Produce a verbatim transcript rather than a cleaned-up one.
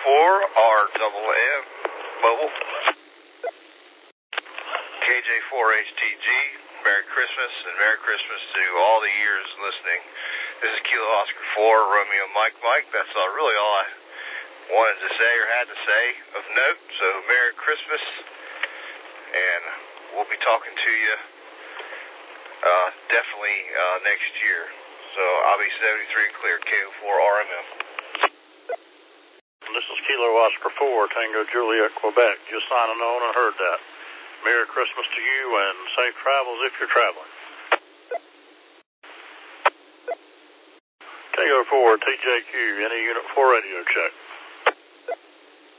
four R double M Mobile. K J four H T G, Merry Christmas, and Merry Christmas to all the years listening. This is Kilo Oscar four, Romeo Mike Mike. That's uh, really all I wanted to say or had to say of note. So Merry Christmas, and we'll be talking to you uh, definitely uh, next year. So I'll be seventy-three clear, K O four R M M. This is Kilo Oscar four, Tango Juliet, Quebec. Just signing on and heard that. Merry Christmas to you and safe travels if you're traveling. Tango four, T J Q, any unit four radio check.